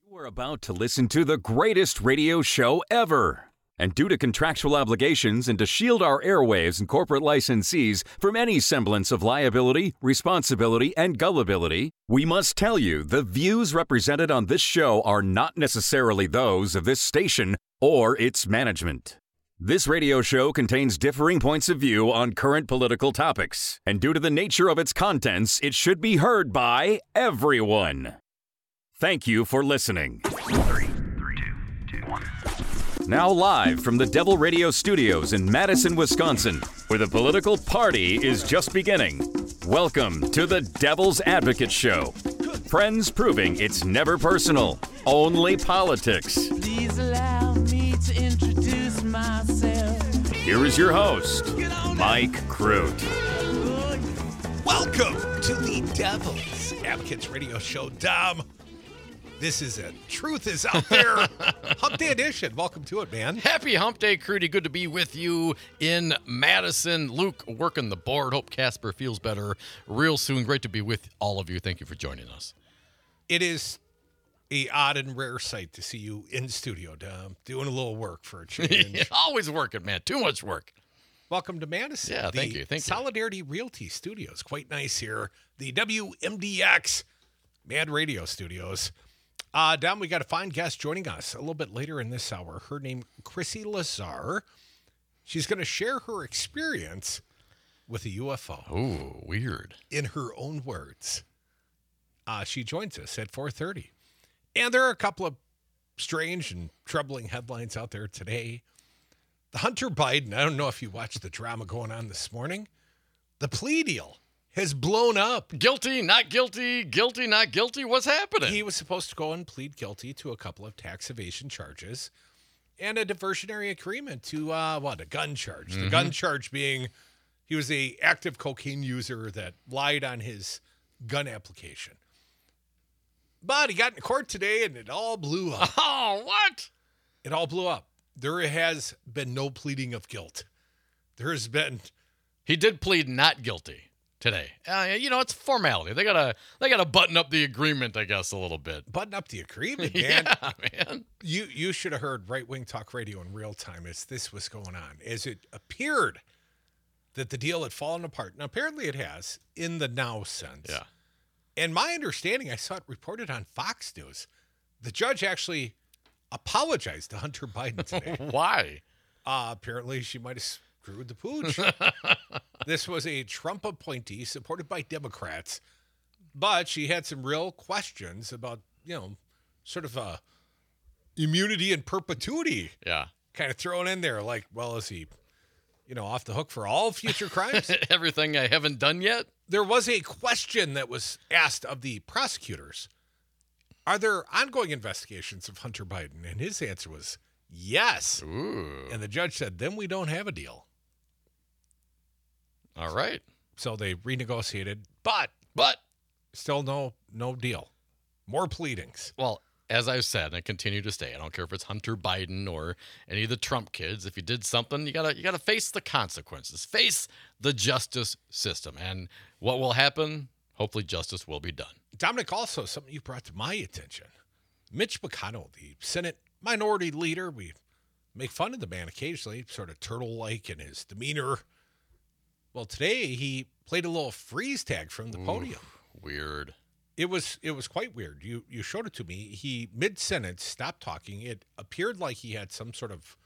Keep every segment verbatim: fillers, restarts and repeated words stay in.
We're about to listen to the greatest radio show ever. And due to contractual obligations and to shield our airwaves and corporate licensees from any semblance of liability, responsibility, and gullibility, we must tell you the views represented on this show are not necessarily those of this station or its management. This radio show contains differing points of view on current political topics, and due to the nature of its contents, it should be heard by everyone. Thank you for listening. Three, three, two, two, one. Now live from the Devil Radio Studios in Madison, Wisconsin, where the political party is just beginning. Welcome to the Devil's Advocate Show. Friends proving it's never personal, only politics. Please allow me to introduce myself. Here is your host, Mike Crute. Welcome to the Devil's Advocates Radio Show. Dom, this is it. Truth is out there. Hump Day edition. Welcome to it, man. Happy Hump Day, Crudy. Good to be with you in Madison. Luke working the board. Hope Casper feels better real soon. Great to be with all of you. Thank you for joining us. It is a odd and rare sight to see you in studio, Dom, doing a little work for a change. Always working, man. Too much work. Welcome to Madison. Yeah, thank the you. Thank you. Solidarity Realty Studios. Quite nice here. The W M D X Mad Radio Studios. Uh, Dom, we got a fine guest joining us a little bit later in this hour. Her name, Chrissy Lazar. She's going to share her experience with a U F O. Oh, weird. In her own words. Uh, she joins us at four thirty. And there are a couple of strange and troubling headlines out there today. The Hunter Biden, I don't know if you watched the drama going on this morning. The plea deal has blown up. Guilty, not guilty, guilty, not guilty. What's happening? He was supposed to go and plead guilty to a couple of tax evasion charges and a diversionary agreement to, uh, what, a gun charge. Mm-hmm. The gun charge being he was a active cocaine user that lied on his gun application. But he got in court today and it all blew up. Oh, what? It all blew up. There has been no pleading of guilt. There has been... He did plead not guilty today. Uh, you know, it's formality. They gotta they gotta button up the agreement, I guess, a little bit. Button up the agreement, man. Yeah, man. You you should have heard Right Wing Talk Radio in real time as this was going on, as it appeared that the deal had fallen apart. Now, apparently it has, in the now sense. Yeah. And my understanding, I saw it reported on Fox News, the judge actually apologized to Hunter Biden today. Why? Uh, apparently she might have screwed the pooch. This was a Trump appointee supported by Democrats, but she had some real questions about, you know, sort of a immunity in perpetuity. Yeah. Kind of thrown in there like, well, is he, you know, off the hook for all future crimes? Everything I haven't done yet? There was a question that was asked of the prosecutors. Are there ongoing investigations of Hunter Biden? And his answer was yes. Ooh. And the judge said, then we don't have a deal. All right. So they renegotiated, but But, still no no deal. More pleadings. well, as I've said, and I continue to say, I don't care if it's Hunter Biden or any of the Trump kids. If you did something, you gotta you gotta face the consequences. Face the justice system. And what will happen? Hopefully justice will be done. Dominic, also something you brought to my attention. Mitch McConnell, the Senate minority leader, we make fun of the man occasionally, sort of turtle-like in his demeanor. Well, today he played a little freeze tag from the podium. Ooh, weird. It was it was quite weird. You you showed it to me. He mid-sentence stopped talking. It appeared like he had some sort of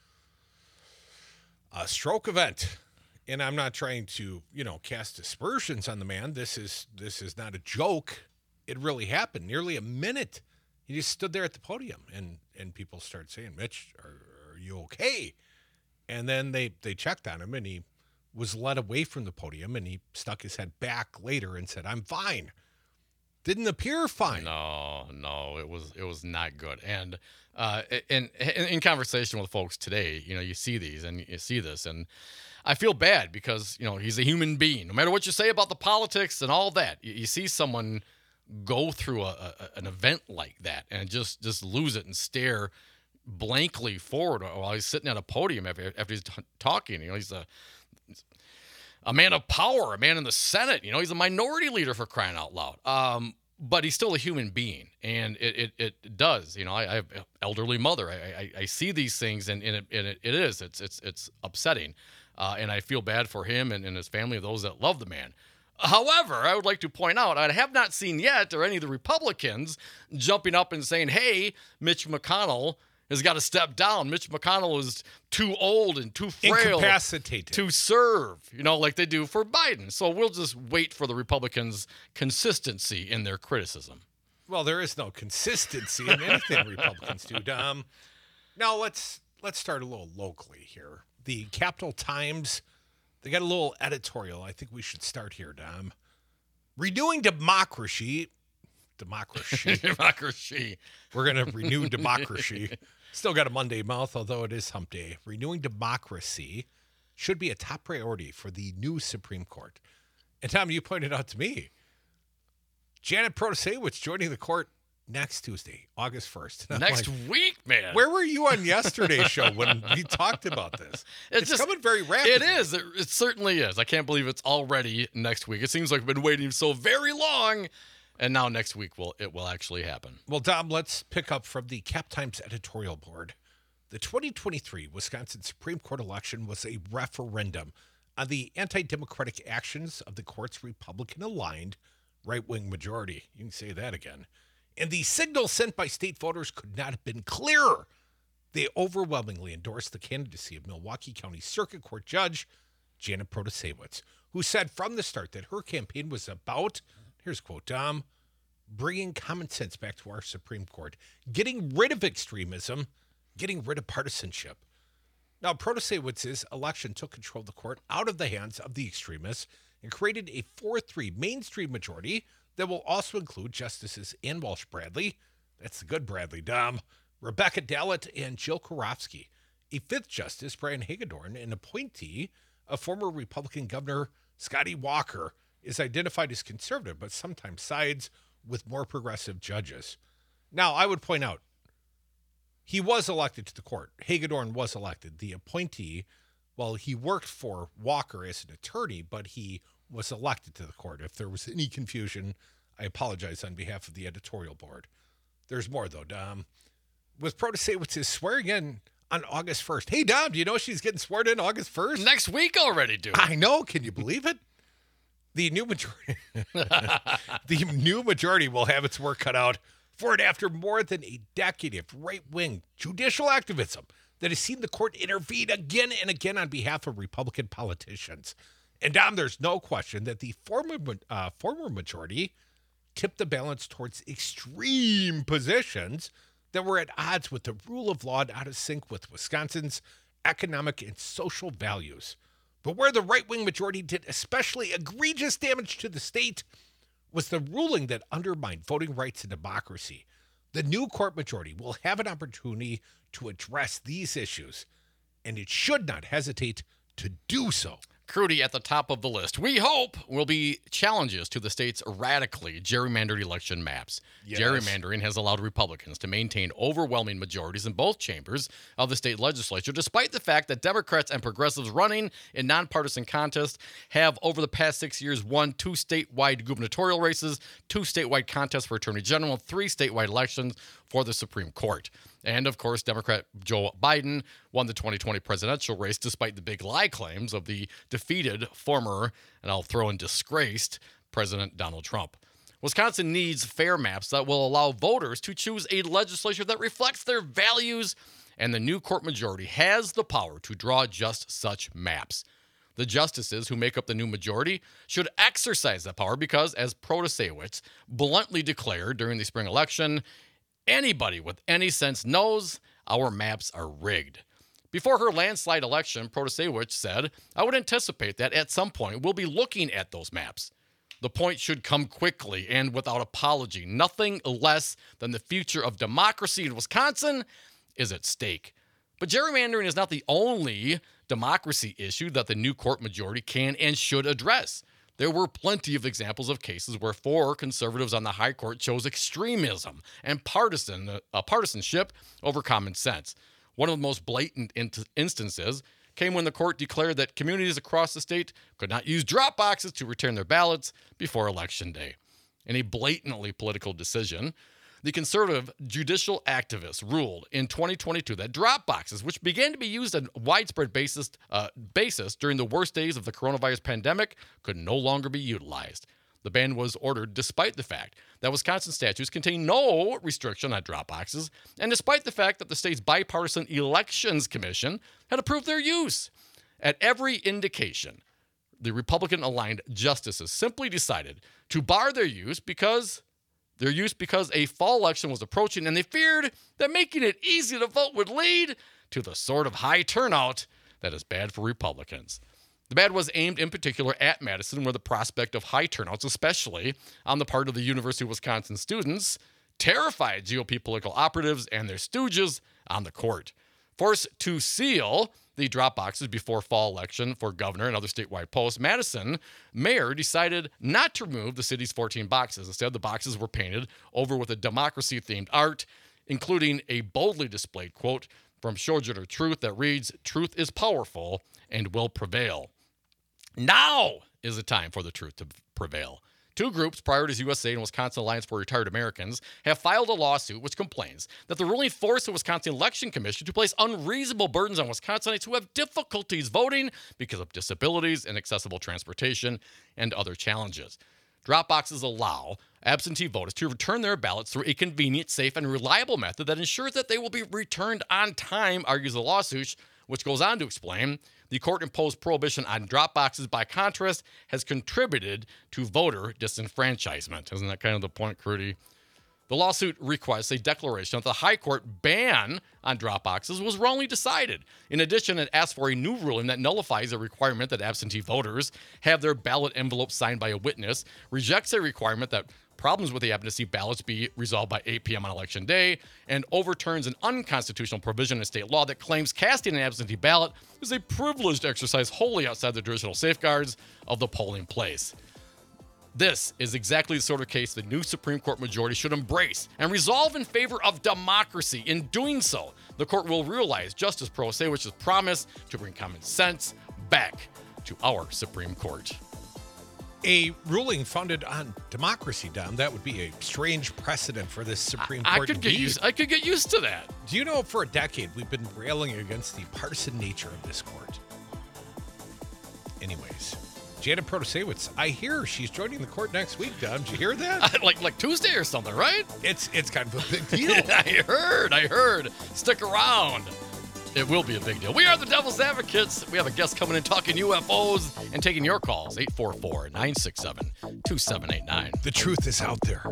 a stroke event. And I'm not trying to, you know, cast aspersions on the man. This is this is not a joke. It really happened. Nearly a minute. He just stood there at the podium, and and people started saying, "Mitch, are, are you okay?" And then they they checked on him, and he was led away from the podium, and he stuck his head back later and said, "I'm fine." Didn't appear fine. No, no, it was it was not good. And uh, in, in in conversation with folks today, you know, you see these and you see this, and I feel bad because, you know, he's a human being. No matter what you say about the politics and all that, you, you see someone go through a, a an event like that and just just lose it and stare blankly forward while he's sitting at a podium after, after he's t- talking. You know, he's a a man of power, a man in the Senate. You know, he's a minority leader, for crying out loud. Um, but he's still a human being, and it it, it does. You know, I, I have an elderly mother. I, I I see these things, and, and, it, and it, it is. It's it's it's upsetting, uh, and I feel bad for him and, and his family, those that love the man. However, I would like to point out, I have not seen yet, or any of the Republicans jumping up and saying, hey, Mitch McConnell has got to step down. Mitch McConnell is too old and too frail Incapacitated. to serve, you know, like they do for Biden. So we'll just wait for the Republicans' consistency in their criticism. Well, there is no consistency in anything Republicans do, Dom. Now, let's let's start a little locally here. The Capital Times, they got a little editorial. I think we should start here, Dom. Renewing democracy. Democracy. Democracy. We're going to renew democracy. Still got a Monday mouth, although it is hump day. Renewing democracy should be a top priority for the new Supreme Court. And Tom, you pointed out to me, Janet Protasewicz joining the court next Tuesday, August first. Next like, week, man. Where were you on yesterday's show when we talked about this? It's It's, just- coming very rapidly. It is. It, it certainly is. I can't believe it's already next week. It seems like we've been waiting so very long, and now next week will it will actually happen. Well, Dom, let's pick up from the Cap Times editorial board. The twenty twenty-three Wisconsin Supreme Court election was a referendum on the anti-democratic actions of the court's Republican-aligned right-wing majority. You can say that again. And the signal sent by state voters could not have been clearer. They overwhelmingly endorsed the candidacy of Milwaukee County Circuit Court Judge Janet Protasewicz, who said from the start that her campaign was about, here's a quote, Dom, bringing common sense back to our Supreme Court, getting rid of extremism, getting rid of partisanship. Now, Protasewicz's election took control of the court out of the hands of the extremists and created a four three mainstream majority that will also include Justices Ann Walsh Bradley, that's the good Bradley, Dom, Rebecca Dallett, and Jill Karofsky. A fifth justice, Brian Hagedorn, an appointee of former Republican Governor Scotty Walker, is identified as conservative, but sometimes sides with more progressive judges. Now, I would point out, he was elected to the court. Hagedorn was elected. The appointee, well, he worked for Walker as an attorney, but he was elected to the court. If there was any confusion, I apologize on behalf of the editorial board. There's more, though, Dom. With Protasewicz swearing in on August first. Hey, Dom, do you know she's getting sworn in August first? Next week already, dude. I know. Can you believe it? The new majority, the new majority will have its work cut out for it after more than a decade of right-wing judicial activism that has seen the court intervene again and again on behalf of Republican politicians. And Dom, there's no question that the former uh, former majority tipped the balance towards extreme positions that were at odds with the rule of law and out of sync with Wisconsin's economic and social values. But where the right-wing majority did especially egregious damage to the state was the ruling that undermined voting rights and democracy. The new court majority will have an opportunity to address these issues, and it should not hesitate to do so. Crudy at the top of the list. We hope will be challenges to the state's radically gerrymandered election maps. Yes. Gerrymandering has allowed Republicans to maintain overwhelming majorities in both chambers of the state legislature, despite the fact that Democrats and progressives running in nonpartisan contests have, over the past six years, won two statewide gubernatorial races, two statewide contests for attorney general, three statewide elections for the Supreme Court. And, of course, Democrat Joe Biden won the twenty twenty presidential race despite the big lie claims of the defeated former, and I'll throw in disgraced, President Donald Trump. Wisconsin needs fair maps that will allow voters to choose a legislature that reflects their values, and the new court majority has the power to draw just such maps. The justices who make up the new majority should exercise that power because, as Protasewicz bluntly declared during the spring election, anybody with any sense knows our maps are rigged. Before her landslide election, Protasewicz said, I would anticipate that at some point we'll be looking at those maps. The point should come quickly and without apology. Nothing less than the future of democracy in Wisconsin is at stake. But gerrymandering is not the only democracy issue that the new court majority can and should address. There were plenty of examples of cases where four conservatives on the high court chose extremism and partisan uh, partisanship over common sense. One of the most blatant in- instances came when the court declared that communities across the state could not use drop boxes to return their ballots before Election Day. In a blatantly political decision, the conservative judicial activists ruled in twenty twenty-two that drop boxes, which began to be used on a widespread basis, uh, basis during the worst days of the coronavirus pandemic, could no longer be utilized. The ban was ordered despite the fact that Wisconsin statutes contain no restriction on drop boxes, and despite the fact that the state's bipartisan elections commission had approved their use. At every indication, the Republican-aligned justices simply decided to bar their use because their use because a fall election was approaching, and they feared that making it easy to vote would lead to the sort of high turnout that is bad for Republicans. The ban was aimed in particular at Madison, where the prospect of high turnouts, especially on the part of the University of Wisconsin students, terrified G O P political operatives and their stooges on the court. Forced to seal the drop boxes before fall election for governor and other statewide posts, Madison mayor decided not to remove the city's fourteen boxes. Instead, the boxes were painted over with a democracy-themed art, including a boldly displayed quote from Sojourner Truth that reads, "Truth is powerful and will prevail." Now is the time for the truth to prevail. Two groups, Priorities U S A and Wisconsin Alliance for Retired Americans, have filed a lawsuit which complains that the ruling forced the Wisconsin Election Commission to place unreasonable burdens on Wisconsinites who have difficulties voting because of disabilities, inaccessible transportation, and other challenges. Drop boxes allow absentee voters to return their ballots through a convenient, safe, and reliable method that ensures that they will be returned on time, argues the lawsuit, which goes on to explain the court-imposed prohibition on drop boxes, by contrast, has contributed to voter disenfranchisement. Isn't that kind of the point, Crudy? The lawsuit requests a declaration that the High Court ban on drop boxes was wrongly decided. In addition, it asks for a new ruling that nullifies a requirement that absentee voters have their ballot envelope signed by a witness, rejects a requirement that problems with the absentee ballots be resolved by eight p.m. on election day, and overturns an unconstitutional provision in state law that claims casting an absentee ballot is a privileged exercise wholly outside the traditional safeguards of the polling place. This is exactly the sort of case the new Supreme Court majority should embrace and resolve in favor of democracy. In doing so, the court will realize Justice Pro Se, which has promised to bring common sense back to our Supreme Court. A ruling founded on democracy, Dom. That would be a strange precedent for this Supreme I, Court. I could get indeed. used. I could get used to that. Do you know, for a decade, we've been railing against the partisan nature of this court. Anyways, Janet Protasiewicz, I hear she's joining the court next week, Dom. Did you hear that? like like Tuesday or something, right? It's it's kind of a big deal. I heard. I heard. Stick around. It will be a big deal. We are the Devil's Advocates. We have a guest coming in talking U F Os and taking your calls. eight four four, nine six seven, two seven eight nine. The truth is out there.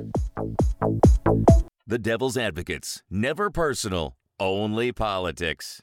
The Devil's Advocates. Never personal, only politics.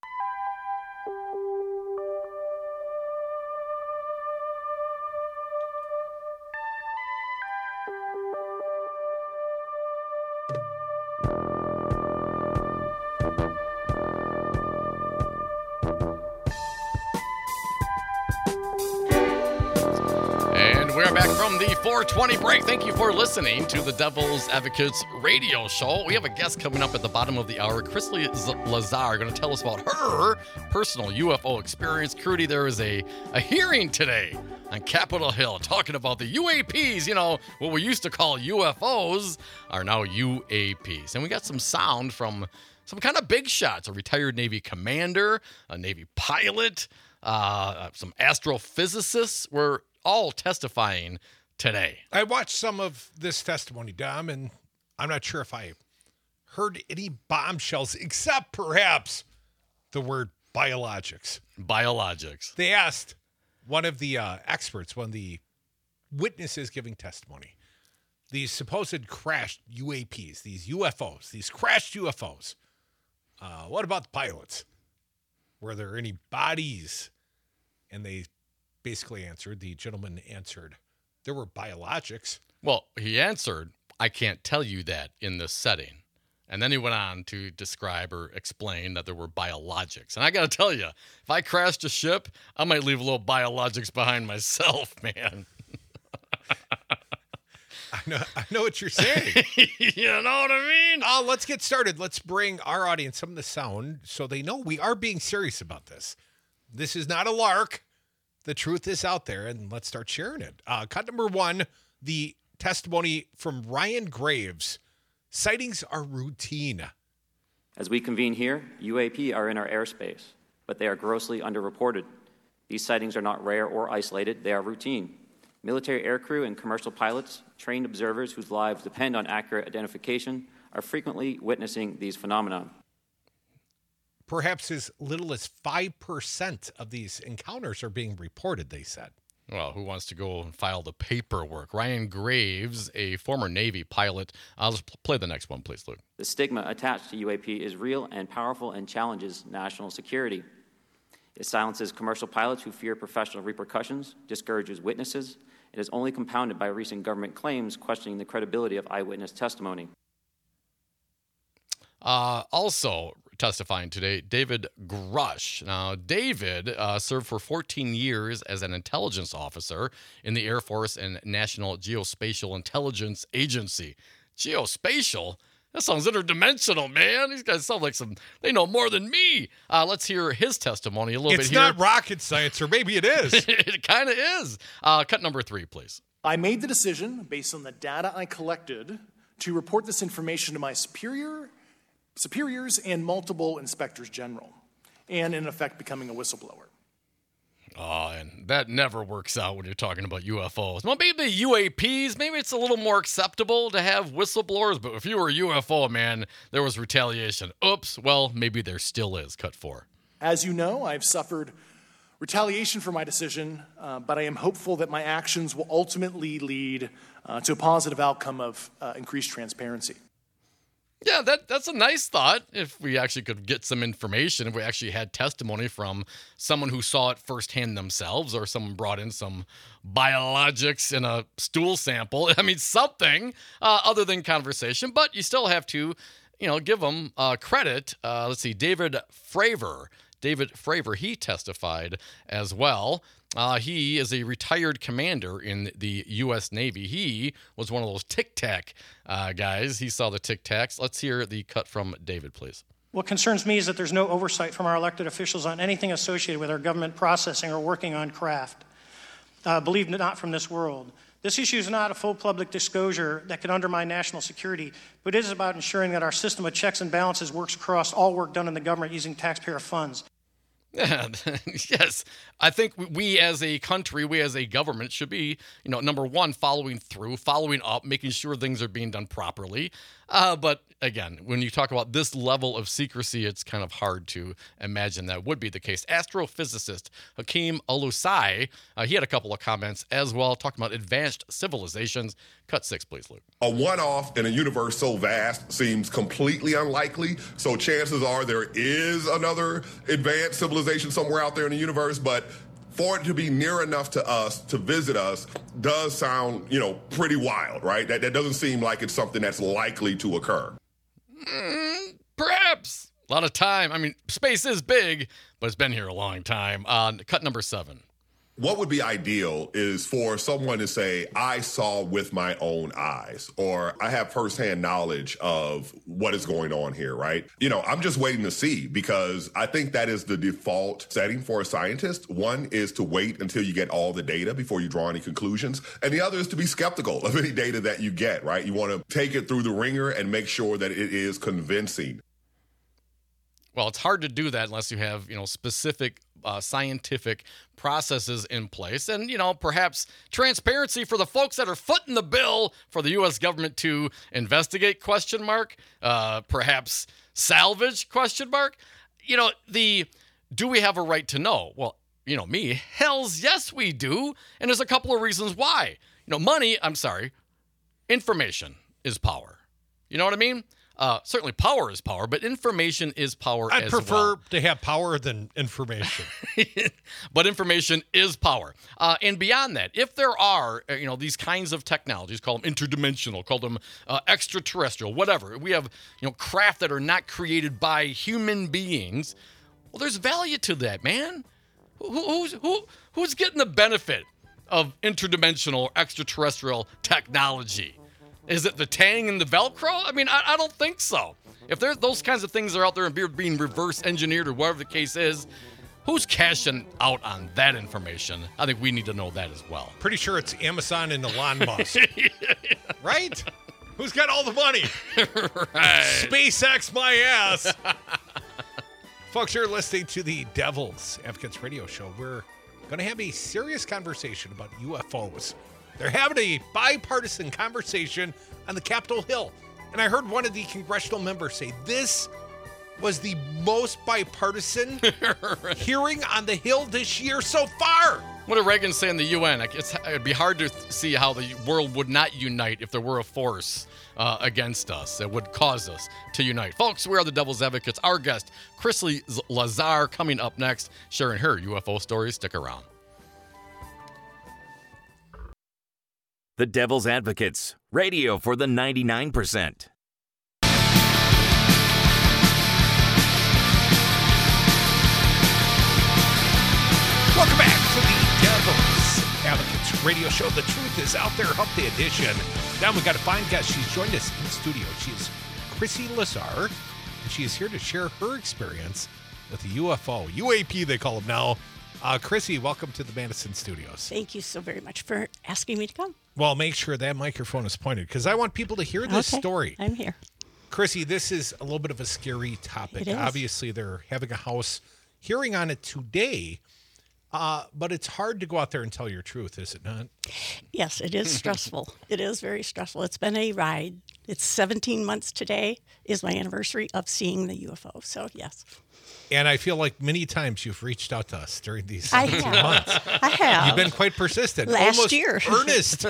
We're back from the four twenty break. Thank you for listening to the Devil's Advocates radio show. We have a guest coming up at the bottom of the hour. Chris Lazar going to tell us about her personal U F O experience. Crudy, there is a, a hearing today on Capitol Hill talking about the U A Ps. You know, what we used to call U F Os are now U A Ps. And we got some sound from some kind of big shots, a retired Navy commander, a Navy pilot, uh, some astrophysicists were all testifying today. I watched some of this testimony, Dom, and I'm not sure if I heard any bombshells except perhaps the word biologics. Biologics. They asked one of the uh, experts, one of the witnesses giving testimony, these supposed crashed U A Ps, these U F Os, these crashed U F Os. Uh, what about the pilots? Were there any bodies? And they basically answered, the gentleman answered, there were biologics. Well, he answered, I can't tell you that in this setting. And then he went on to describe or explain that there were biologics. And I got to tell you, if I crashed a ship, I might leave a little biologics behind myself, man. I know, I know what you're saying. You know what I mean? Uh, let's get started. Let's bring our audience some of the sound so they know we are being serious about this. This is not a lark. The truth is out there, and let's start sharing it. Uh, cut number one, the testimony from Ryan Graves. Sightings are routine. As we convene here, U A P are in our airspace, but they are grossly underreported. These sightings are not rare or isolated, they are routine. Military aircrew and commercial pilots, trained observers whose lives depend on accurate identification, are frequently witnessing these phenomena. Perhaps as little as five percent of these encounters are being reported, they said. Well, who wants to go and file the paperwork? Ryan Graves, a former Navy pilot. I'll just play the next one, please, Luke. The stigma attached to U A P is real and powerful and challenges national security. It silences commercial pilots who fear professional repercussions, discourages witnesses. It is only compounded by recent government claims questioning the credibility of eyewitness testimony. Uh, also testifying today, David Grush. Now, David uh, served for fourteen years as an intelligence officer in the Air Force and National Geospatial Intelligence Agency. Geospatial? That sounds interdimensional, man. These guys sound like some, they know more than me. Uh, let's hear his testimony a little it's bit here. It's not rocket science, or maybe it is. It kind of is. Uh, cut number three, please. I made the decision, based on the data I collected, to report this information to my superior, superiors and multiple inspectors general, and in effect becoming a whistleblower. Oh, and that never works out when you're talking about U F Os. Well, maybe U A Ps, maybe it's a little more acceptable to have whistleblowers, but if you were a U F O, man, there was retaliation. Oops, well, maybe there still is. Cut four. As you know, I've suffered retaliation for my decision, uh, but I am hopeful that my actions will ultimately lead uh, to a positive outcome of uh, increased transparency. Yeah, that that's a nice thought. If we actually could get some information, if we actually had testimony from someone who saw it firsthand themselves, or someone brought in some biologics in a stool sample. I mean, something uh, other than conversation, but you still have to, you know, give them uh, credit. Uh, let's see, David Fravor. David Fravor, he testified as well. Uh, he is a retired commander in the U S Navy. He was one of those Tic Tac uh, guys. He saw the Tic Tacs. Let's hear the cut from David, please. What concerns me is that there's no oversight from our elected officials on anything associated with our government processing or working on craft. Uh, believe it not from this world. This issue is not a full public disclosure that could undermine national security, but it is about ensuring that our system of checks and balances works across all work done in the government using taxpayer funds. Yeah, yes. I think we as a country, we as a government should be, you know, number one, following through, following up, making sure things are being done properly. Uh, but again, when you talk about this level of secrecy, it's kind of hard to imagine that would be the case. Astrophysicist Hakeem Olusai, uh, he had a couple of comments as well, talking about advanced civilizations. Cut six, please, Luke. A one-off in a universe so vast seems completely unlikely. So chances are there is another advanced civilization somewhere out there in the universe, but for it to be near enough to us, to visit us, does sound, you know, pretty wild, right? That, that doesn't seem like it's something that's likely to occur. Mm, perhaps. A lot of time. I mean, space is big, but it's been here a long time. Uh, cut number seven. What would be ideal is for someone to say, I saw with my own eyes, or I have firsthand knowledge of what is going on here, right? You know, I'm just waiting to see, because I think that is the default setting for a scientist. One is to wait until you get all the data before you draw any conclusions. And the other is to be skeptical of any data that you get, right? You want to take it through the ringer and make sure that it is convincing. Well, it's hard to do that unless you have, you know, specific uh, scientific processes in place, and, you know, perhaps transparency for the folks that are footing the bill for the U S government to investigate, question mark, uh, perhaps salvage, question mark. You know, the, do we have a right to know? Well, you know me, hells yes we do, and there's a couple of reasons why. You know, money, I'm sorry, information is power. You know what I mean? Uh, certainly power is power, but information is power I'd as prefer well. to have power than information. But information is power. Uh, and beyond that, if there are, uh, you know, these kinds of technologies, call them interdimensional, call them uh, extraterrestrial, whatever. We have, you know, craft that are not created by human beings. Well, there's value to that, man. Who, who's, who, who's getting the benefit of interdimensional extraterrestrial technology? Is it the Tang and the Velcro? I mean, I, I don't think so. If there's those kinds of things are out there and being reverse engineered or whatever the case is, Who's cashing out on that information? I think we need to know that as well. Pretty sure it's Amazon and Elon Musk. Right? Who's got all the money? Right. SpaceX my ass. Folks, you're listening to the Devil's Advocates Radio Show. We're going to have a serious conversation about U F Os. They're having a bipartisan conversation on the Capitol Hill. And I heard one of the congressional members say this was the most bipartisan hearing on the Hill this year so far. What did Reagan say in the U N? Like, It's, it'd be hard to th- see how the world would not unite if there were a force uh, against us that would cause us to unite. Folks, we are the Devil's Advocates. Our guest, Chrissy Lazar, coming up next, sharing her U F O stories. Stick around. The Devil's Advocates, radio for the ninety-nine percent. Welcome back to the Devil's Advocates Radio Show. The truth is out there, Hump Day edition. Now we got a fine guest. She's joined us in studio. She is Chrissy Lazar, and she is here to share her experience with the U F O. U A P, they call them now. Uh, Chrissy, welcome to the Madison Studios. Thank you so very much for asking me to come. Well, make sure that microphone is pointed because I want people to hear this Okay, story. I'm here. Chrissy, this is a little bit of a scary topic. It is. Obviously, they're having a House hearing on it today, uh, but it's hard to go out there and tell your truth, is it not? Yes, it is stressful. It is very stressful. It's been a ride. It's seventeen months today is my anniversary of seeing the U F O. So, yes. And I feel like many times you've reached out to us during these I seventeen have. months. I have. You've been quite persistent. Last almost year. earnest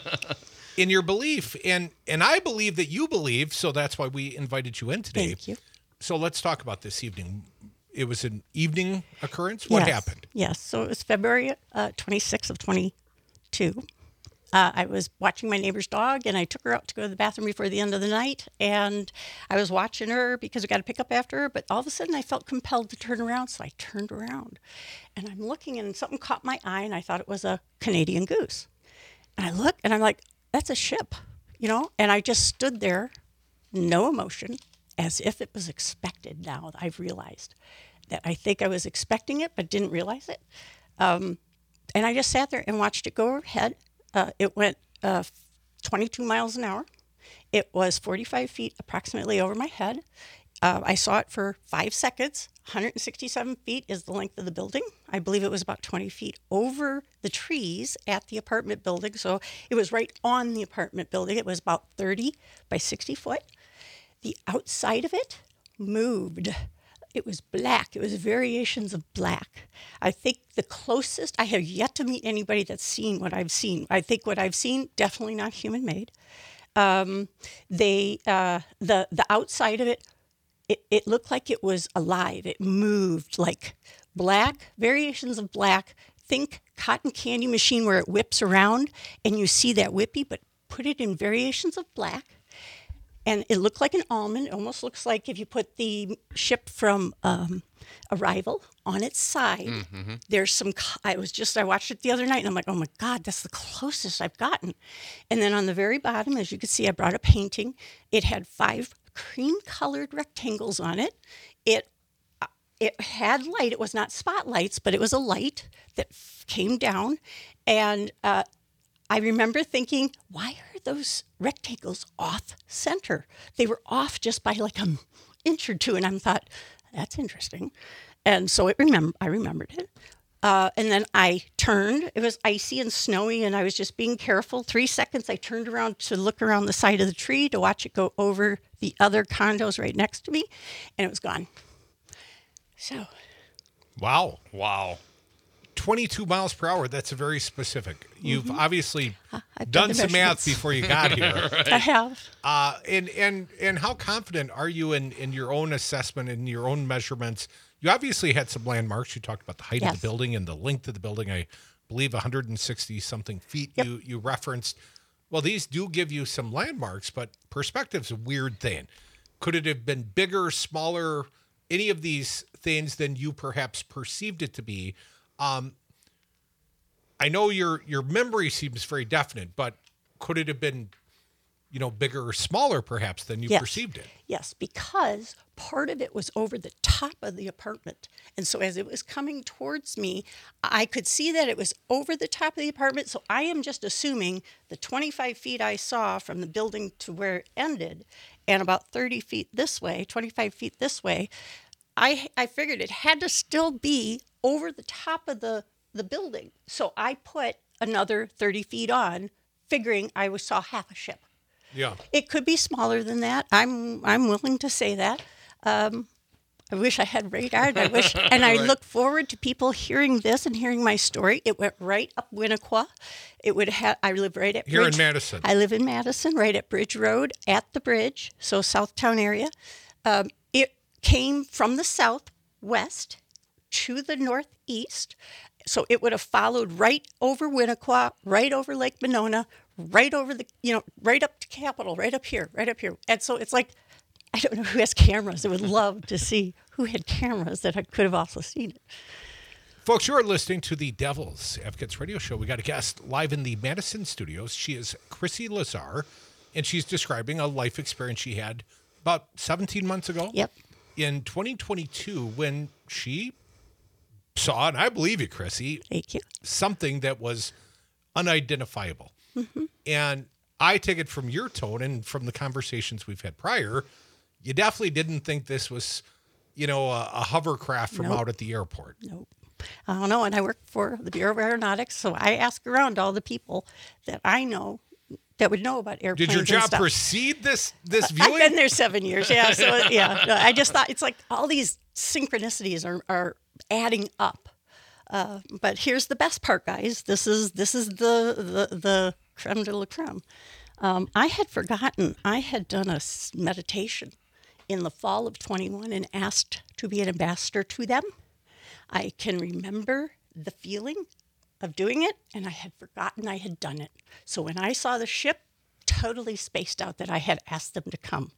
in your belief. And and I believe that you believe, so that's why we invited you in today. Thank you. So let's talk about this evening. It was an evening occurrence. What Yes. happened? Yes. So it was February uh, twenty-sixth of twenty-two. Uh, I was watching my neighbor's dog, and I took her out to go to the bathroom before the end of the night. And I was watching her because we got to pick up after her. But all of a sudden, I felt compelled to turn around, so I turned around. And I'm looking, and something caught my eye, and I thought it was a Canadian goose. And I look, and I'm like, that's a ship, you know? And I just stood there, no emotion, as if it was expected now. I've realized that I think I was expecting it, but didn't realize it. Um, and I just sat there and watched it go overhead. Uh, it went uh, twenty-two miles an hour. It was forty-five feet approximately over my head. Uh, I saw it for five seconds. one hundred sixty-seven feet is the length of the building. I believe it was about twenty feet over the trees at the apartment building. So it was right on the apartment building. It was about thirty by sixty foot. The outside of it moved. It was black. It was variations of black. I think the closest, I have yet to meet anybody that's seen what I've seen. I think what I've seen, definitely not human-made. Um, they, uh, the the outside of it, it, it looked like it was alive. It moved like black, variations of black. Think cotton candy machine where it whips around and you see that whippy, but put it in variations of black. And it looked like an almond. It almost looks like if you put the ship from um, Arrival on its side, Mm-hmm. there's some, I was just, I watched it the other night and I'm like, oh my God, that's the closest I've gotten. And then on the very bottom, as you can see, I brought a painting. It had five cream colored rectangles on it. It It had light. It was not spotlights, but it was a light that f- came down. And uh, I remember thinking, why are those rectangles off center? They were off just by like an inch or two. And I thought, that's interesting. And so it remember, I remembered it. Uh, and then I turned. It was icy and snowy, and I was just being careful. Three seconds, I turned around to look around the side of the tree to watch it go over the other condos right next to me, and it was gone. So, Wow. Wow. twenty-two miles per hour. That's very specific. You've Mm-hmm. obviously I've done the some math measurements. before you got here. I have. Uh, and and and how confident are you in, in your own assessment and your own measurements? You obviously had some landmarks. You talked about the height of Yes. the building and the length of the building. I believe one hundred sixty something feet. Yep. You you referenced. Well, these do give you some landmarks, but perspective's a weird thing. Could it have been bigger, smaller, any of these things than you perhaps perceived it to be? Um, I know your your memory seems very definite, but could it have been you know, bigger or smaller perhaps than you Yes. perceived it. Yes, because part of it was over the top of the apartment. And so as it was coming towards me, I could see that it was over the top of the apartment. So I am just assuming the twenty-five feet I saw from the building to where it ended, and about thirty feet this way, twenty-five feet this way, I, I figured it had to still be over the top of the, the building. So I put another thirty feet on, figuring I was, saw half a ship. Yeah. It could be smaller than that. I'm I'm willing to say that. Um, I wish I had radar. And I wish, and I Right. look forward to people hearing this and hearing my story. It went right up Winnequa. It would have. I live right at Here in Bridge. Madison. I live in Madison, right at Bridge Road, at the bridge, so Southtown area. Um, it came from the southwest to the northeast, so it would have followed right over Winnequa, right over Lake Monona, right over the, you know, right up to Capitol, right up here, right up here. And so it's like, I don't know who has cameras. I would love to see who had cameras that I could have also seen it. Folks, you are listening to the Devil's Advocates Radio Show. We got a guest live in the Madison studios. She is Chrissy Lazar, and she's describing a life experience she had about seventeen months ago. Yep. In twenty twenty-two, when she saw, and I believe you, Chrissy, Thank you. something that was unidentifiable. Mm-hmm. And I take it from your tone and from the conversations we've had prior, you definitely didn't think this was, you know, a, a hovercraft from Nope. out at the airport. Nope. I don't know. And I work for the Bureau of Aeronautics, so I ask around all the people that I know that would know about airplanes. Did your and job stuff. precede this this I've viewing? been there seven years. Yeah. So yeah, no, I just thought it's like all these synchronicities are, are adding up. Uh, but here's the best part, guys. This is this is the the, the creme de la creme. Um, I had forgotten. I had done a s- meditation in the fall of twenty-one and asked to be an ambassador to them. I can remember the feeling of doing it, and I had forgotten I had done it. So when I saw the ship, totally spaced out that I had asked them to come.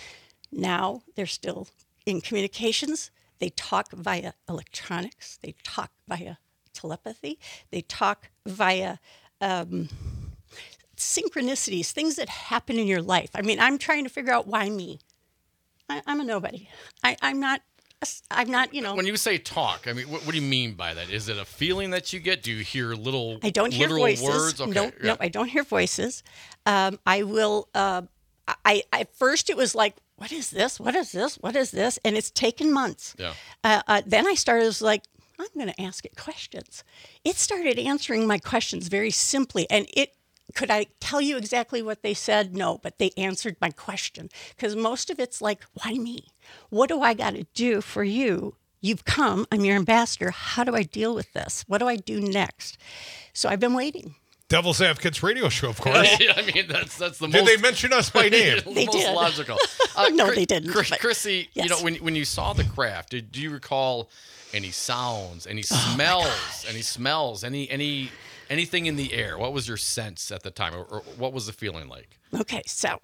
Now they're still in communications. They talk via electronics. They talk via telepathy. They talk via um, synchronicities, things that happen in your life. I mean, I'm trying to figure out why me. I, I'm a nobody. I, I'm not. I'm not. You know. When you say talk, I mean, what, what do you mean by that? Is it a feeling that you get? Do you hear little I don't hear literal voices. words? Okay, no, yeah. no, I don't hear voices. Um, I will. Uh, I at first it was like, what is this? What is this? What is this? And it's taken months. Yeah. Uh, uh, then I started was like, I'm going to ask it questions. It started answering my questions very simply, and it. Could I tell you exactly what they said? No, but they answered my question. Because most of it's like, why me? What do I got to do for you? You've come, I'm your ambassador. How do I deal with this? What do I do next? So I've been waiting. Devil's Advocates Radio Show, of course. Yeah, I mean, that's that's the Did most. they mention us by name? the They most did. logical. Uh, No, Chris- they didn't, Chris- but- Chrissy, you yes. know, when when you saw the craft, did do you recall any sounds, any Oh smells, any smells, any any anything in the air? What was your sense at the time, or, or what was the feeling like? Okay, so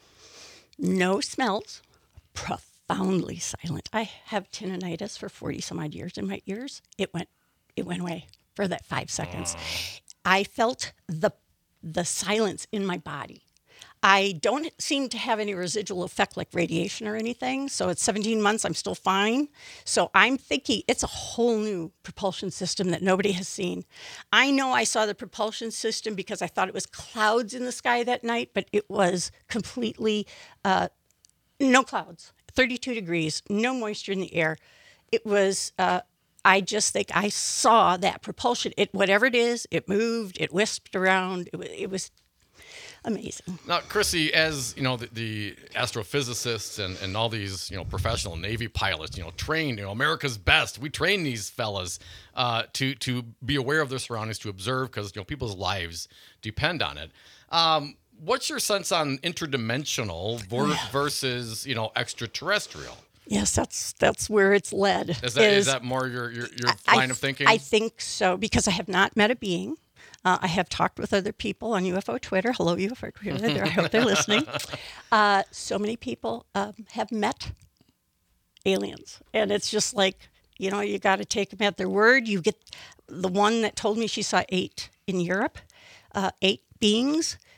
no smells, profoundly silent. I have tinnitus for forty some odd years in my ears. It went it went away for that five seconds. I felt the the silence in my body. I don't seem to have any residual effect like radiation or anything. So at seventeen months, I'm still fine. So I'm thinking it's a whole new propulsion system that nobody has seen. I know I saw the propulsion system because I thought it was clouds in the sky that night, but it was completely uh, no clouds, thirty-two degrees, no moisture in the air. It was, uh, I just think I saw that propulsion. It, whatever it is, it moved, it wisped around. It, wa- it was amazing. Now, Chrissy, as you know, the, the astrophysicists and, and all these you know professional Navy pilots, you know, trained, you know, America's best. We train these fellas uh, to to be aware of their surroundings, to observe, because you know people's lives depend on it. Um, what's your sense on interdimensional vor- versus you know extraterrestrial? Yes, that's that's where it's led. Is that is, that more your your, your I- line of thinking? I think so, because I have not met a being. Uh, I have talked with other people on U F O Twitter. Hello, U F O Twitter. I hope they're listening. Uh, so many people um, have met aliens. And it's just like, you know, you got to take them at their word. You get the one that told me she saw eight in Europe, uh, eight beings.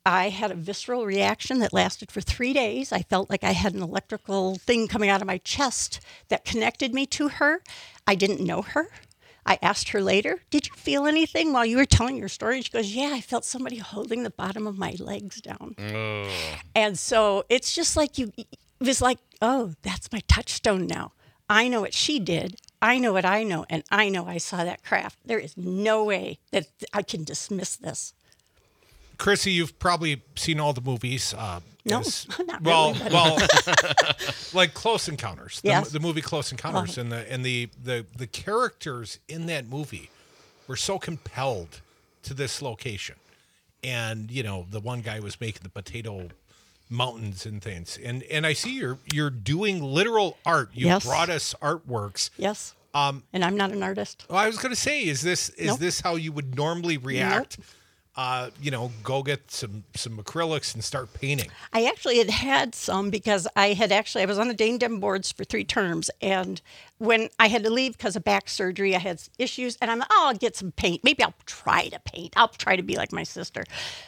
I had a visceral reaction that lasted for three days. I felt like I had an electrical thing coming out of my chest that connected me to her. I didn't know her. I asked her later, did you feel anything while you were telling your story? And she goes, yeah, I felt somebody holding the bottom of my legs down. Oh. And so it's just like you, it was like, oh, that's my touchstone now. I know what she did. I know what I know. And I know I saw that craft. There is no way that I can dismiss this. Chrissy, you've probably seen all the movies. Uh, No, as- not well, really. but- well, like Close Encounters, the, Yes. the movie Close Encounters, Oh. and the and the, the the characters in that movie were so compelled to this location, and you know the one guy was making the potato mountains and things, and and I see you're you're doing literal art. You Yes. brought us artworks. Yes. Um, and I'm not an artist. Well, I was going to say, is this is Nope. this how you would normally react? Uh, you know, go get some some acrylics and start painting. I actually had had some because I had actually, I was on the Dane Dem boards for three terms. And when I had to leave because of back surgery, I had s- issues. And I'm like, oh, I'll get some paint. Maybe I'll try to paint. I'll try to be like my sister.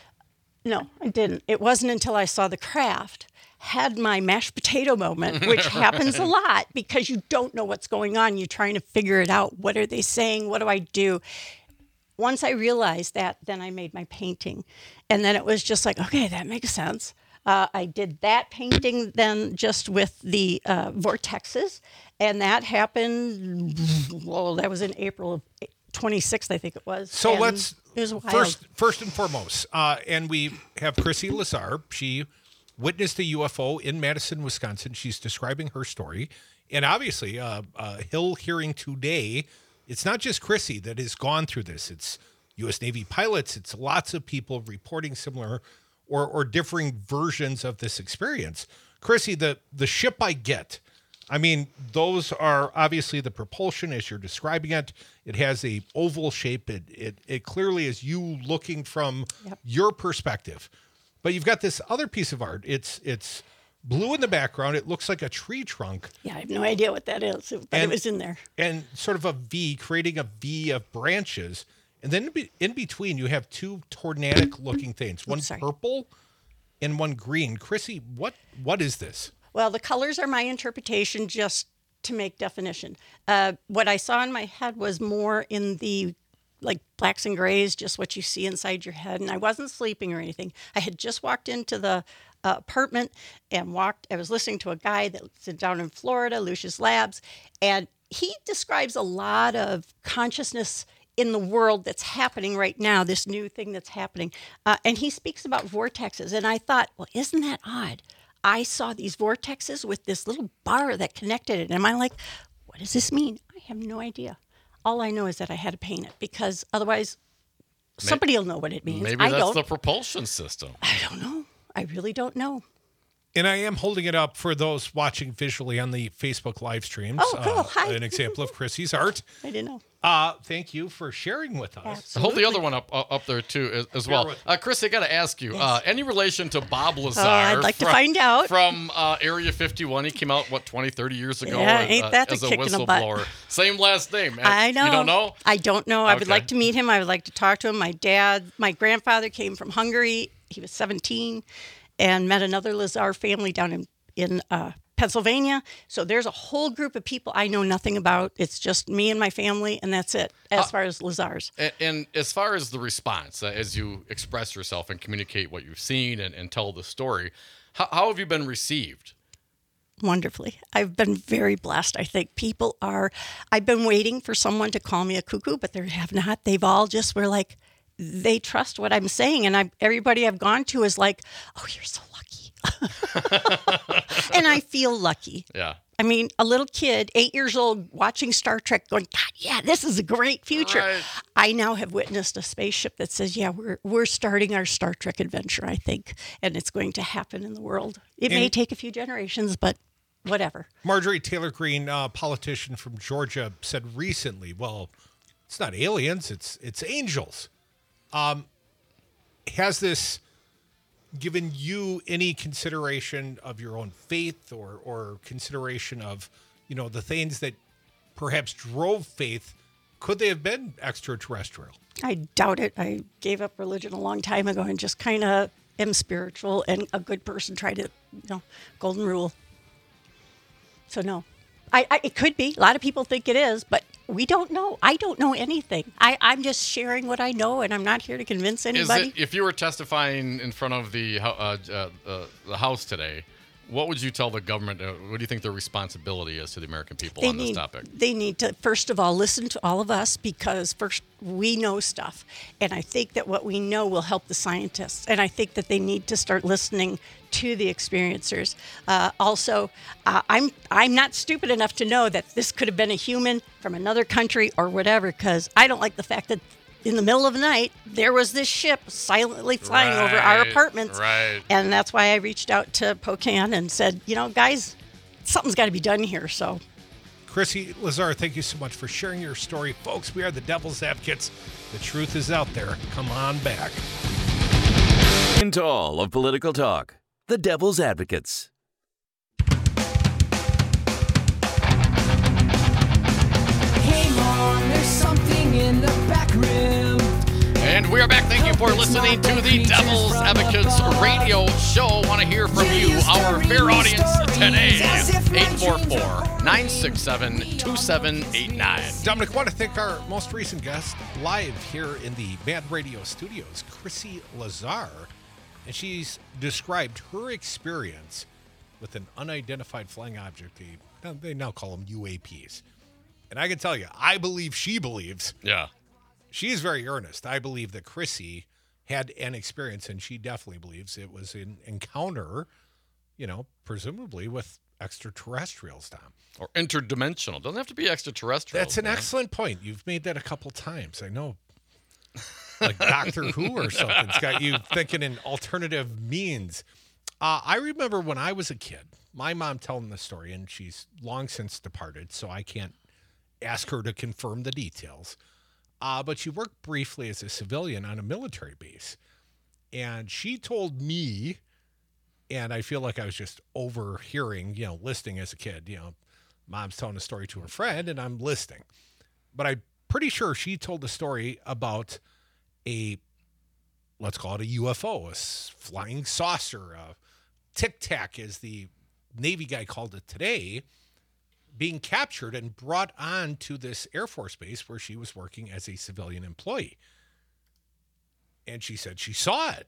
No, I didn't. It wasn't until I saw the craft, had my mashed potato moment, which happens a lot because you don't know what's going on. You're trying to figure it out. What are they saying? What do I do? Once I realized that, then I made my painting. And then it was just like, okay, that makes sense. Uh, I did that painting then just with the uh, vortexes. And that happened, well, that was in April of twenty-sixth, I think it was. So And let's it was wild. first first and foremost, uh, and we have Chrissy Lazar. She witnessed a U F O in Madison, Wisconsin. She's describing her story, and obviously, uh, uh, Hill hearing today. It's not just Chrissy that has gone through this. It's U S Navy pilots. It's lots of people reporting similar or or differing versions of this experience. Chrissy, the the ship I get. I mean, those are obviously the propulsion as you're describing it. It has a oval shape. It it, it clearly is you looking from Yep. your perspective. But you've got this other piece of art. It's it's blue in the background. It looks like a tree trunk. Yeah, I have no idea what that is, but And- it was in there. And sort of a V, creating a V of branches. And then in be- in between, you have two tornadic looking things, one sorry. purple and one green. Chrissy, what what is this? Well, the colors are my interpretation just to make definition. Uh, what I saw in my head was more in the like blacks and grays, just what you see inside your head. And I wasn't sleeping or anything. I had just walked into the uh, apartment and walked. I was listening to a guy that's down in Florida, Lucius Labs, and he describes a lot of consciousness in the world that's happening right now, this new thing that's happening. Uh, and he speaks about vortexes. And I thought, well, isn't that odd? I saw these vortexes with this little bar that connected it. And I'm like, what does this mean? I have no idea. All I know is that I had to paint it because otherwise somebody will know what it means. Maybe I that's don't. the propulsion system. I don't know. I really don't know. And I am holding it up for those watching visually on the Facebook live streams. Oh, cool. Uh, Hi. An example of Chrissy's art. I didn't know. Uh, thank you for sharing with us. Absolutely. Hold the other one up uh, up there too as, as well. with- Uh, Chris, I got to ask you, uh, any relation to Bob Lazar? Oh, I'd like to from, find out. From uh, Area fifty-one, he came out what twenty, thirty years ago. Yeah, as, ain't uh, that a as a kick in the butt? whistleblower? Same last name. Uh, I know. You don't know? I don't know. I would Okay. like to meet him. I would like to talk to him. My dad, my grandfather came from Hungary. He was seventeen and met another Lazar family down in, in uh, Pennsylvania. So there's a whole group of people I know nothing about. It's just me and my family, and that's it as Uh, far as Lazars. And, and as far as the response, uh, as you express yourself and communicate what you've seen and, and tell the story, how, how have you been received? Wonderfully. I've been very blessed. I think people are, I've been waiting for someone to call me a cuckoo, but they have not. They've all just were like, they trust what I'm saying. And I, everybody I've gone to is like, oh, you're so lucky. And I feel lucky. Yeah. I mean, a little kid, eight years old, watching Star Trek going, God, yeah, this is a great future. Right. I now have witnessed a spaceship that says, yeah, we're we're starting our Star Trek adventure, I think, and it's going to happen in the world. It may And- take a few generations, but whatever. Marjorie Taylor Greene, a politician from Georgia, said recently, well, it's not aliens, it's it's angels. Um, has this given you any consideration of your own faith or or consideration of, you know, the things that perhaps drove faith? Could they have been extraterrestrial? I doubt it. I gave up religion a long time ago and just kind of am spiritual and a good person. Try to, you know, golden rule. So no, I, I it could be. A lot of people think it is, but we don't know. I don't know anything. I, I'm just sharing what I know, and I'm not here to convince anybody. Is it, if you were testifying in front of the uh, uh, uh, the House today, what would you tell the government? Uh, what do you think their responsibility is to the American people they on need, this topic? They need to, first of all, listen to all of us, because first, we know stuff. And I think that what we know will help the scientists. And I think that they need to start listening to the experiencers. Uh, also, uh, I'm I'm not stupid enough to know that this could have been a human from another country or whatever, because I don't like the fact that in the middle of the night, there was this ship silently flying right, over our apartments. Right. And that's why I reached out to Pocan and said, you know, guys, something's got to be done here. So, Chrissy Lazar, thank you so much for sharing your story. Folks, we are the Devil's Advocates. The truth is out there. Come on back. Into all of political talk, the Devil's Advocates. Hey, Mom, there's something in the back room. And we are back. Thank you for listening to the Devil's Advocates radio show. Want to hear from you, our fair audience today. eight four four, nine six seven, two seven eight nine. Dominic, want to thank our most recent guest live here in the Mad Radio studios, Chrissy Lazar. And she's described her experience with an unidentified flying object. They, they now call them U A Ps. And I can tell you, I believe she believes. Yeah. She's very earnest. I believe that Chrissy had an experience, and she definitely believes it was an encounter, you know, presumably with extraterrestrials, Tom. Or interdimensional. Doesn't have to be extraterrestrial. That's an man. excellent point. You've made that a couple times. I know. Like Doctor Who or something. It's got you thinking in alternative means. Uh, I remember when I was a kid, my mom telling the story, and she's long since departed, so I can't ask her to confirm the details. Uh, but she worked briefly as a civilian on a military base. And she told me, and I feel like I was just overhearing, you know, listening as a kid. You know, mom's telling a story to her friend, and I'm listening. But I'm pretty sure she told the story about a, let's call it a U F O, a flying saucer, a Tic Tac, as the Navy guy called it today, being captured and brought on to this Air Force base where she was working as a civilian employee. And she said she saw it.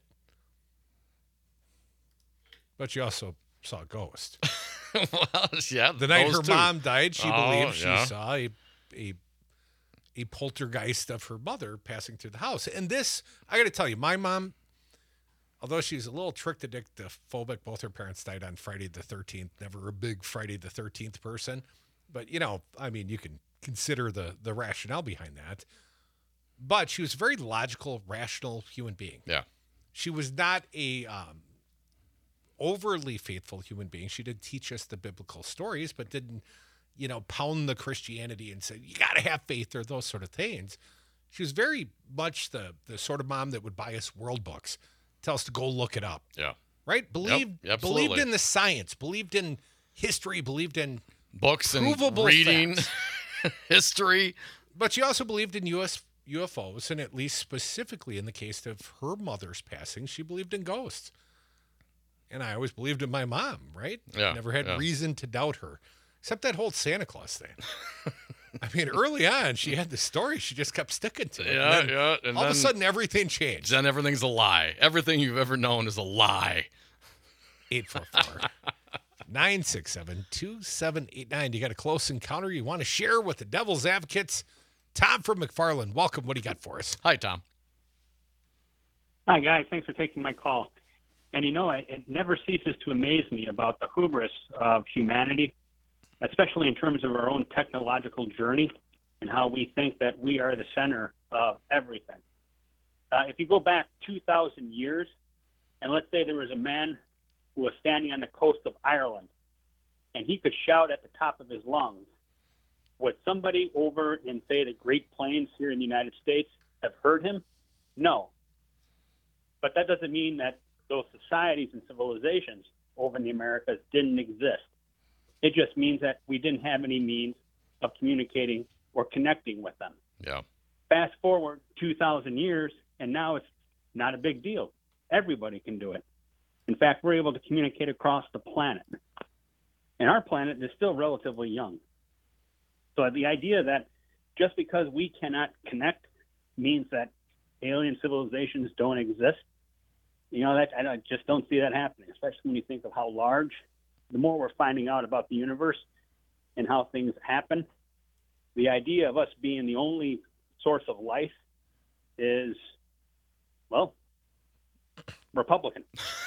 But she also saw a ghost. Well, yeah. The night her those two. mom died, she Oh, believed she yeah. saw a, a a poltergeist of her mother passing through the house. And this, I got to tell you, my mom, although she's a little trick-phobic, both her parents died on Friday the thirteenth, never a big Friday the thirteenth person. But, you know, I mean, you can consider the, the rationale behind that. But she was a very logical, rational human being. Yeah. She was not a um, overly faithful human being. She did teach us the biblical stories, but didn't, you know, pound the Christianity and say, you got to have faith or those sort of things. She was very much the the sort of mom that would buy us world books, tell us to go look it up. Yeah. Right? Believed, Yep, believed absolutely. in the science, believed in history, believed in Books and provable reading, facts. history. But she also believed in U S U F Os, and at least specifically in the case of her mother's passing, she believed in ghosts. And I always believed in my mom, right? Yeah, Never had yeah. reason to doubt her, except that whole Santa Claus thing. I mean, early on, she had the story. She just kept sticking to it. Yeah, and then yeah. And all then, of a sudden, everything changed. then everything's a lie. Everything you've ever known is a lie. eight four four, nine six seven, two seven eight nine. You got a close encounter you want to share with the Devil's Advocates? Tom from McFarland, welcome. What do you got for us? Hi, Tom. Hi, guys. Thanks for taking my call. And you know, it, it never ceases to amaze me about the hubris of humanity, especially in terms of our own technological journey and how we think that we are the center of everything. Uh, if you go back two thousand years, and let's say there was a man who was standing on the coast of Ireland, and he could shout at the top of his lungs, would somebody over in, say, the Great Plains here in the United States have heard him? No. But that doesn't mean that those societies and civilizations over in the Americas didn't exist. It just means that we didn't have any means of communicating or connecting with them. Yeah. Fast forward two thousand years, and now it's not a big deal. Everybody can do it. In fact, we're able to communicate across the planet. And our planet is still relatively young. So the idea that just because we cannot connect means that alien civilizations don't exist, you know, that I just don't see that happening, especially when you think of how large. The more we're finding out about the universe and how things happen, the idea of us being the only source of life is, well, Republican.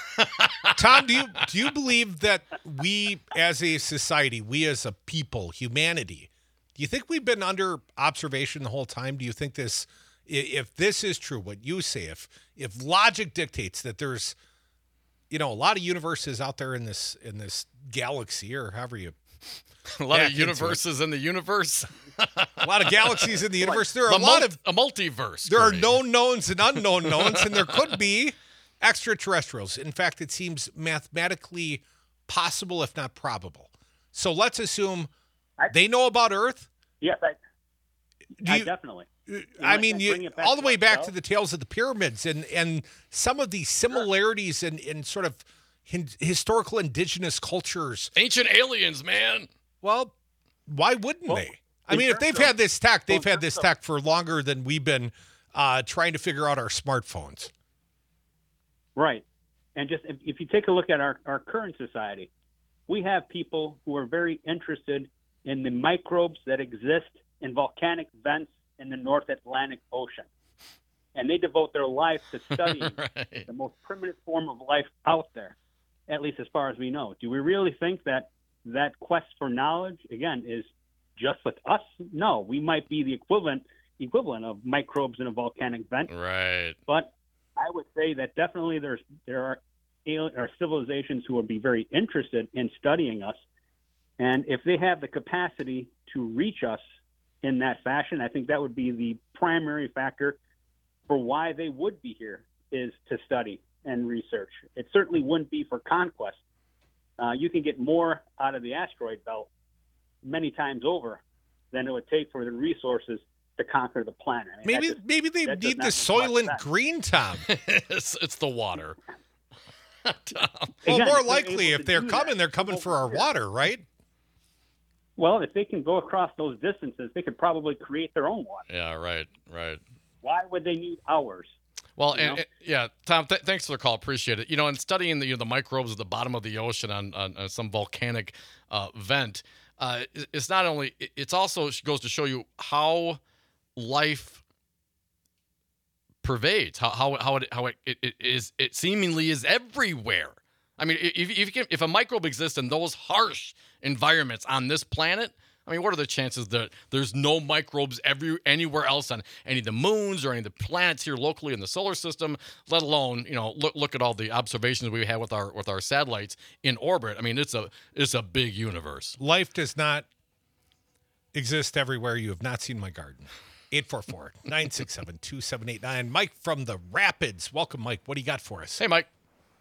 Tom, do you do you believe that we as a society, we as a people, humanity, do you think we've been under observation the whole time? Do you think this, if this is true, what you say, if if logic dictates that there's, you know, a lot of universes out there in this in this galaxy, or however you, a lot of universes in the universe, a lot of galaxies in the universe. There are the a lot mul- of a multiverse. There Curry. are known knowns and unknown knowns, and there could be extraterrestrials. In fact, it seems mathematically possible, if not probable. So let's assume I, they know about Earth. Yes, I, Do I you, definitely. You know, I mean, bring you, it back all the to way back ourselves. to the tales of the pyramids and, and some of the similarities in, in sort of hin- historical indigenous cultures. Ancient aliens, man. Well, why wouldn't Well, they? I in mean, if terms they've of- had this tech, they've well, in had this terms of- tech for longer than we've been uh, trying to figure out our smartphones. Right. And just if, if you take a look at our, our current society, we have people who are very interested in the microbes that exist in volcanic vents in the North Atlantic Ocean. And they devote their life to studying Right. the most primitive form of life out there, at least as far as we know. Do we really think that that quest for knowledge, again, is just with us? No, we might be the equivalent equivalent of microbes in a volcanic vent. Right. But I would say that definitely there's there are alien, or civilizations who would be very interested in studying us, and if they have the capacity to reach us in that fashion, I think that would be the primary factor for why they would be here, is to study and research. It certainly wouldn't be for conquest. Uh, you can get more out of the asteroid belt many times over than it would take for the resources to conquer the planet. I mean, that Maybe just- maybe they that does need not the make Soylent much sense. Green, Tom. it's, it's the water. Tom. Well, Again, more if they're likely, able if to they're do coming, that, they're coming come for our over here. water, right? Well, if they can go across those distances, they could probably create their own water. Yeah, right, right. Why would they need ours? Well, You and, know? and- yeah, Tom, th- thanks for the call. Appreciate it. You know, in studying the you know, the microbes at the bottom of the ocean on, on, on some volcanic uh, vent, uh, it- it's not only, it- it's also goes to show you how life pervades, how how how it how it, it, it is it seemingly is everywhere. I mean, if if, you can, if a microbe exists in those harsh environments on this planet, I mean, what are the chances that there's no microbes every anywhere else on any of the moons or any of the planets here locally in the solar system? Let alone, you know, look look at all the observations we have with our with our satellites in orbit. I mean, it's a it's a big universe. Life does not exist everywhere. You have not seen my garden. eight four four, nine six seven, two seven eight nine. Mike from the Rapids. Welcome, Mike. What do you got for us? Hey, Mike.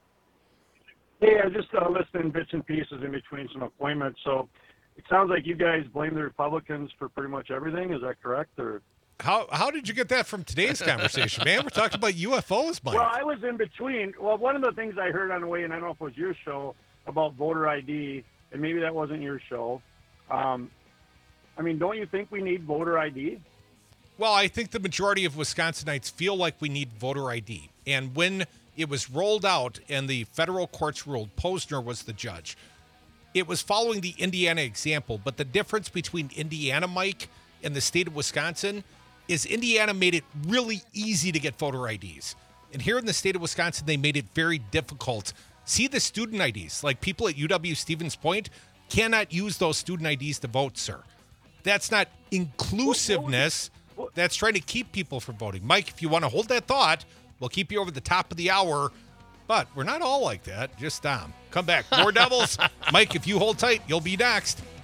Hey, I just uh, listened bits and pieces in between some appointments. So it sounds like you guys blame the Republicans for pretty much everything. Is that correct? Or How how did you get that from today's conversation, man? We're talking about U F Os, Mike. Well, I was in between. Well, one of the things I heard on the way, and I don't know if it was your show, about voter I D, and maybe that wasn't your show. Um, I mean, don't you think we need voter I D? Well, I think the majority of Wisconsinites feel like we need voter I D. And when it was rolled out and the federal courts ruled, Posner was the judge, it was following the Indiana example. But the difference between Indiana, Mike, and the state of Wisconsin is Indiana made it really easy to get voter I Ds. And here in the state of Wisconsin, they made it very difficult. See the student I Ds. Like people at U W Stevens Point cannot use those student I Ds to vote, sir. That's not inclusiveness. That's trying to keep people from voting. Mike, if you want to hold that thought, we'll keep you over the top of the hour. But we're not all like that. Just um, come back. More Devils. Mike, if you hold tight, you'll be next.